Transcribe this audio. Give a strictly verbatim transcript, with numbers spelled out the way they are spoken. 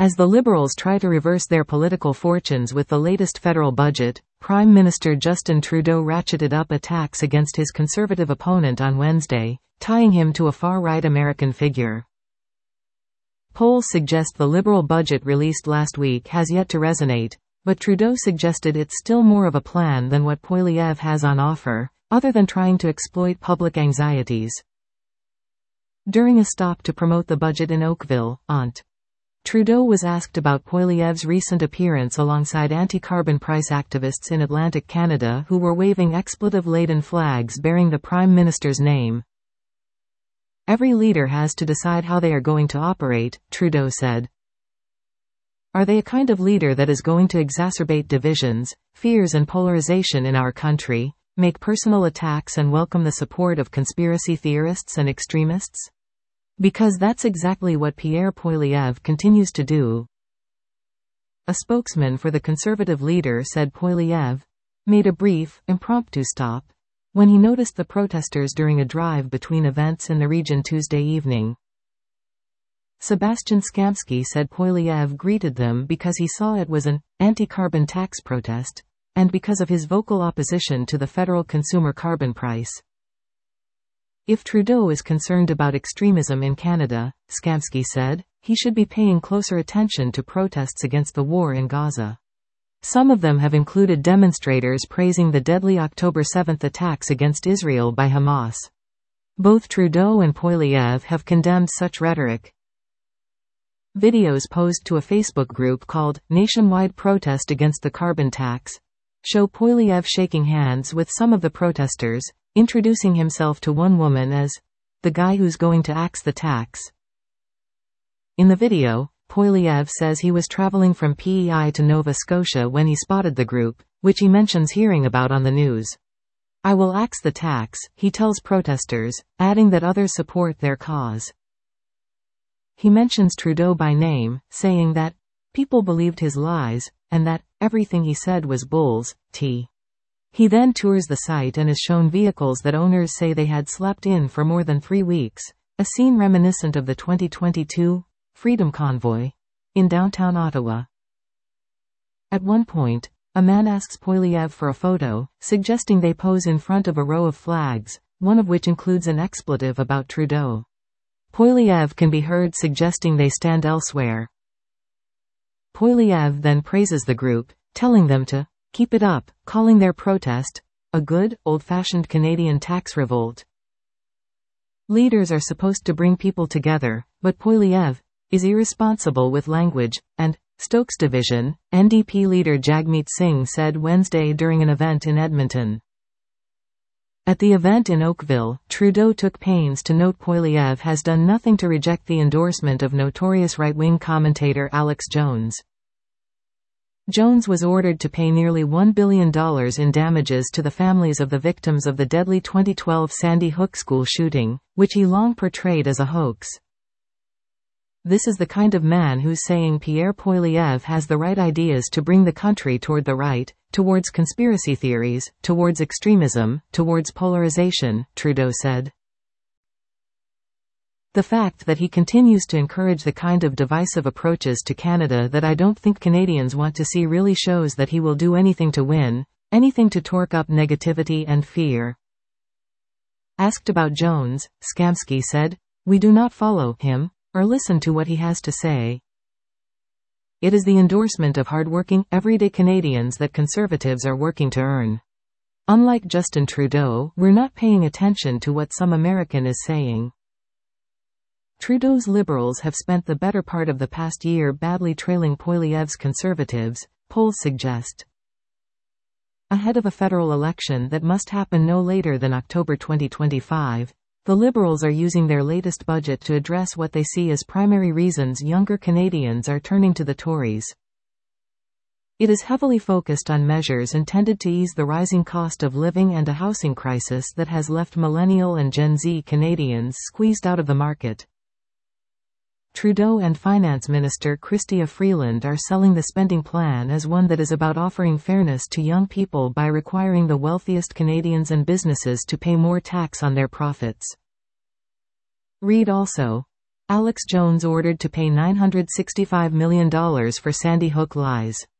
As the Liberals try to reverse their political fortunes with the latest federal budget, Prime Minister Justin Trudeau ratcheted up attacks against his Conservative opponent on Wednesday, tying him to a far-right American figure. Polls suggest the Liberal budget released last week has yet to resonate, but Trudeau suggested it's still more of a plan than what Poilievre has on offer, other than trying to exploit public anxieties. During a stop to promote the budget in Oakville, Ont. Trudeau was asked about Poilievre's recent appearance alongside anti-carbon price activists in Atlantic Canada who were waving expletive-laden flags bearing the Prime Minister's name. Every leader has to decide how they are going to operate, Trudeau said. Are they a kind of leader that is going to exacerbate divisions, fears and polarization in our country, make personal attacks and welcome the support of conspiracy theorists and extremists? Because that's exactly what Pierre Poilievre continues to do. A spokesman for the Conservative leader said Poilievre made a brief, impromptu stop when he noticed the protesters during a drive between events in the region Tuesday evening. Sebastian Skamsky said Poilievre greeted them because he saw it was an anti-carbon tax protest, and because of his vocal opposition to the federal consumer carbon price. If Trudeau is concerned about extremism in Canada, Skamsky said, he should be paying closer attention to protests against the war in Gaza. Some of them have included demonstrators praising the deadly October seventh attacks against Israel by Hamas. Both Trudeau and Poilievre have condemned such rhetoric. Videos posed to a Facebook group called Nationwide Protest Against the Carbon Tax show Poilievre shaking hands with some of the protesters, introducing himself to one woman as the guy who's going to axe the tax. In the video, Poilievre says he was traveling from P E I to Nova Scotia when he spotted the group, which he mentions hearing about on the news. I will axe the tax, he tells protesters, adding that others support their cause. He mentions Trudeau by name, saying that people believed his lies, and that everything he said was bulls, t. He then tours the site and is shown vehicles that owners say they had slept in for more than three weeks, a scene reminiscent of the twenty twenty-two Freedom Convoy in downtown Ottawa. At one point, a man asks Poilievre for a photo, suggesting they pose in front of a row of flags, one of which includes an expletive about Trudeau. Poilievre can be heard suggesting they stand elsewhere. Poilievre then praises the group, telling them to keep it up, calling their protest a good, old-fashioned Canadian tax revolt. Leaders are supposed to bring people together, but Poilievre is irresponsible with language, and Stokes division, N D P leader Jagmeet Singh said Wednesday during an event in Edmonton. At the event in Oakville, Trudeau took pains to note Poilievre has done nothing to reject the endorsement of notorious right-wing commentator Alex Jones. Jones was ordered to pay nearly one billion dollars in damages to the families of the victims of the deadly twenty twelve Sandy Hook school shooting, which he long portrayed as a hoax. This is the kind of man who's saying Pierre Poilievre has the right ideas to bring the country toward the right, towards conspiracy theories, towards extremism, towards polarization, Trudeau said. The fact that he continues to encourage the kind of divisive approaches to Canada that I don't think Canadians want to see really shows that he will do anything to win, anything to torque up negativity and fear. Asked about Jones, Skamsky said, "We do not follow him, or listen to what he has to say. It is the endorsement of hardworking, everyday Canadians that Conservatives are working to earn. Unlike Justin Trudeau, we're not paying attention to what some American is saying." Trudeau's Liberals have spent the better part of the past year badly trailing Poilievre's Conservatives, polls suggest. Ahead of a federal election that must happen no later than October twenty twenty-five, the Liberals are using their latest budget to address what they see as primary reasons younger Canadians are turning to the Tories. It is heavily focused on measures intended to ease the rising cost of living and a housing crisis that has left millennial and Gen Z Canadians squeezed out of the market. Trudeau and Finance Minister Chrystia Freeland are selling the spending plan as one that is about offering fairness to young people by requiring the wealthiest Canadians and businesses to pay more tax on their profits. Read also. Alex Jones ordered to pay nine hundred sixty-five million dollars for Sandy Hook lies.